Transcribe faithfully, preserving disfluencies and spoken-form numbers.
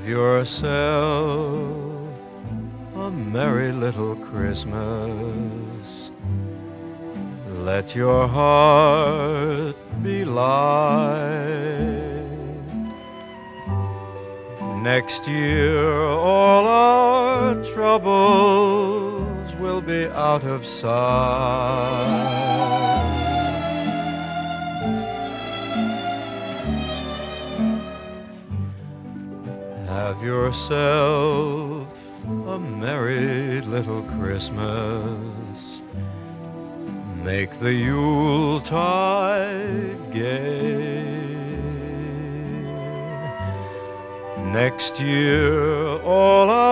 yourself a merry little Christmas. Let your heart be light. Next year all our troubles will be out of sight. Have yourself a merry little Christmas. Make the Yuletide gay. Next year all our